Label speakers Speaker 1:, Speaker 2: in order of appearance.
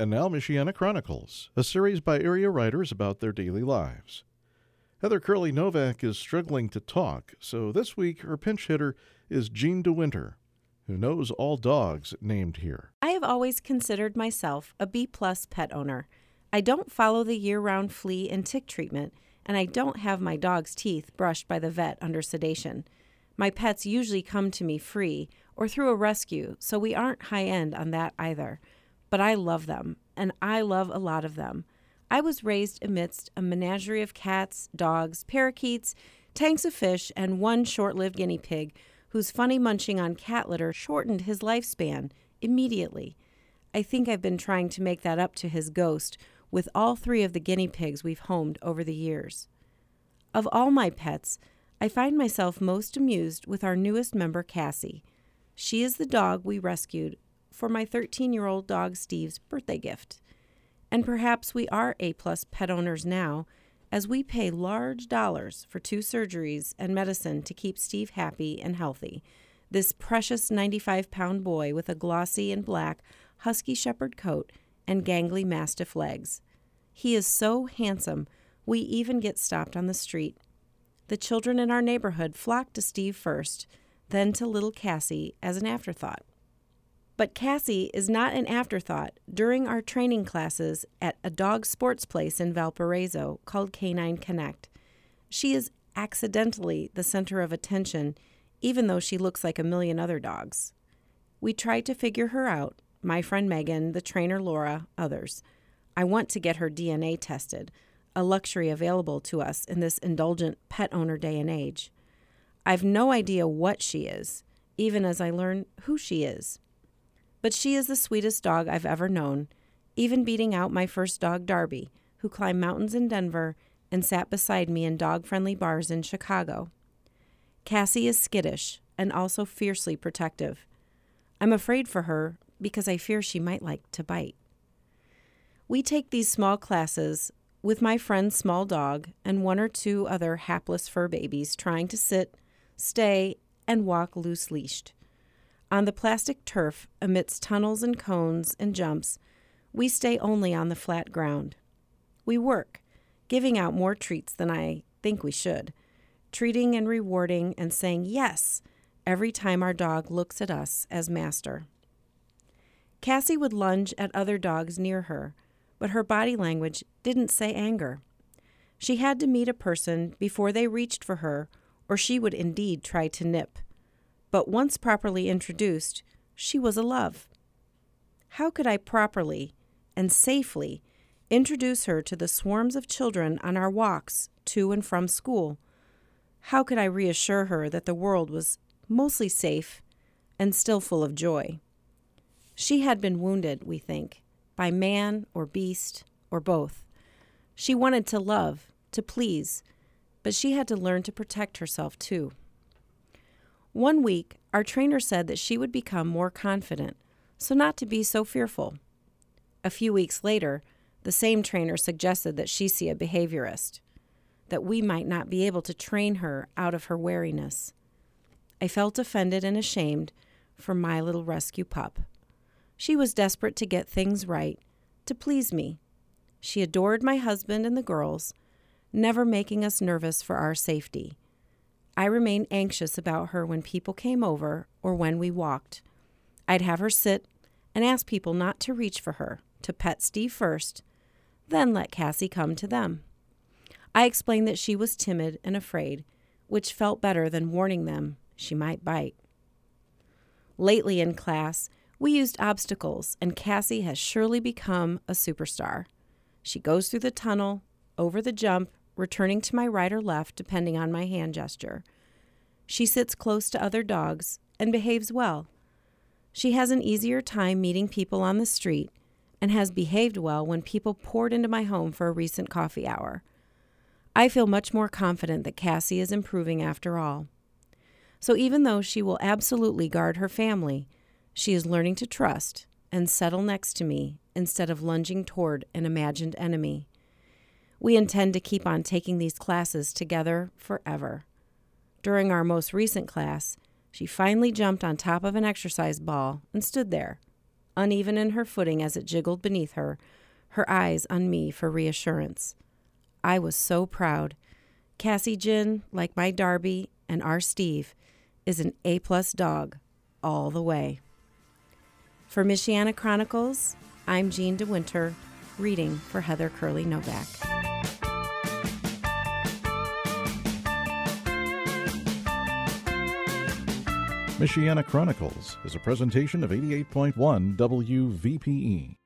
Speaker 1: And now Michiana Chronicles, a series by area writers about their daily lives. Heather Curley Novak is struggling to talk, so this week her pinch hitter is Jean DeWinter, who knows all dogs named here.
Speaker 2: I have always considered myself a B-plus pet owner. I don't follow the year-round flea and tick treatment, and I don't have my dog's teeth brushed by the vet under sedation. My pets usually come to me free or through a rescue, so we aren't high-end on that either. But I love them, and I love a lot of them. I was raised amidst a menagerie of cats, dogs, parakeets, tanks of fish, and one short-lived guinea pig whose funny munching on cat litter shortened his lifespan immediately. I think I've been trying to make that up to his ghost with all 3 of the guinea pigs we've homed over the years. Of all my pets, I find myself most amused with our newest member, Cassie. She is the dog we rescued for my 13-year-old dog Steve's birthday gift. And perhaps we are A-plus pet owners now, as we pay large dollars for 2 surgeries and medicine to keep Steve happy and healthy. This precious 95-pound boy with a glossy and black husky shepherd coat and gangly mastiff legs. He is so handsome, we even get stopped on the street. The children in our neighborhood flock to Steve first, then to little Cassie as an afterthought. But Cassie is not an afterthought during our training classes at a dog sports place in Valparaiso called Canine Connect. She is accidentally the center of attention, even though she looks like a million other dogs. We tried to figure her out, my friend Megan, the trainer Laura, others. I want to get her DNA tested, a luxury available to us in this indulgent pet owner day and age. I've no idea what she is, even as I learn who she is. But she is the sweetest dog I've ever known, even beating out my first dog, Darby, who climbed mountains in Denver and sat beside me in dog-friendly bars in Chicago. Cassie is skittish and also fiercely protective. I'm afraid for her because I fear she might like to bite. We take these small classes with my friend's small dog and 1 or 2 other hapless fur babies trying to sit, stay, and walk loose-leashed. On the plastic turf, amidst tunnels and cones and jumps, we stay only on the flat ground. We work, giving out more treats than I think we should, treating and rewarding and saying yes every time our dog looks at us as master. Cassie would lunge at other dogs near her, but her body language didn't say anger. She had to meet a person before they reached for her, or she would indeed try to nip. But once properly introduced, she was a love. How could I properly and safely introduce her to the swarms of children on our walks to and from school? How could I reassure her that the world was mostly safe and still full of joy? She had been wounded, we think, by man or beast or both. She wanted to love, to please, but she had to learn to protect herself too. One week, our trainer said that she would become more confident, so not to be so fearful. A few weeks later, the same trainer suggested that she see a behaviorist, that we might not be able to train her out of her wariness. I felt offended and ashamed for my little rescue pup. She was desperate to get things right, to please me. She adored my husband and the girls, never making us nervous for our safety. I remained anxious about her when people came over or when we walked. I'd have her sit and ask people not to reach for her, to pet Steve first, then let Cassie come to them. I explained that she was timid and afraid, which felt better than warning them she might bite. Lately in class, we used obstacles, and Cassie has surely become a superstar. She goes through the tunnel, over the jump, returning to my right or left depending on my hand gesture. She sits close to other dogs and behaves well. She has an easier time meeting people on the street and has behaved well when people poured into my home for a recent coffee hour. I feel much more confident that Cassie is improving after all. So even though she will absolutely guard her family, she is learning to trust and settle next to me instead of lunging toward an imagined enemy. We intend to keep on taking these classes together forever. During our most recent class, she finally jumped on top of an exercise ball and stood there, uneven in her footing as it jiggled beneath her eyes on me for reassurance. I was so proud. Cassie Gin, like my Darby and our Steve, is an A-plus dog all the way. For Michiana Chronicles, I'm Jean DeWinter, reading for Heather Curley Novak.
Speaker 1: Michiana Chronicles is a presentation of 88.1 WVPE.